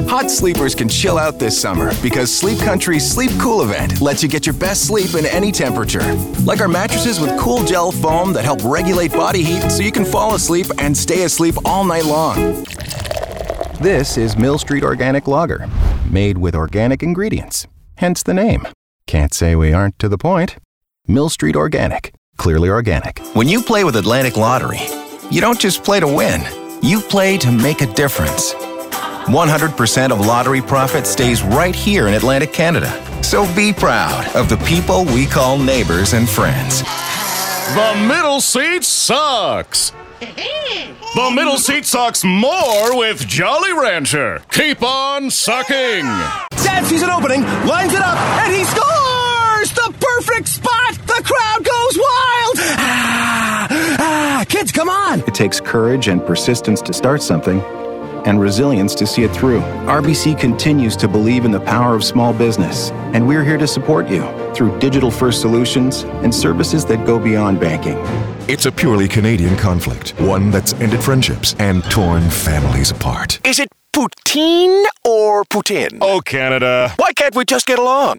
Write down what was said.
Hot sleepers can chill out this summer because Sleep Country's Sleep Cool event lets you get your best sleep in any temperature. Like our mattresses with cool gel foam that help regulate body heat so you can fall asleep and stay asleep all night long. This is Mill Street Organic Lager, made with organic ingredients, hence the name. Can't say we aren't to the point. Mill Street Organic, clearly organic. When you play with Atlantic Lottery, you don't just play to win, you play to make a difference. 100% of lottery profit stays right here in Atlantic Canada. So be proud of the people we call neighbors and friends. The middle seat sucks. The middle seat sucks more with Jolly Rancher. Keep on sucking. Dad sees an opening, lines it up, and he scores! The perfect spot! The crowd goes wild! Kids, come on! It takes courage and persistence to start something, and resilience to see it through. RBC continues to believe in the power of small business, and we're here to support you through digital-first solutions and services that go beyond banking. It's a purely Canadian conflict, one that's ended friendships and torn families apart. Is it poutine or Putin? Oh, Canada. Why can't we just get along?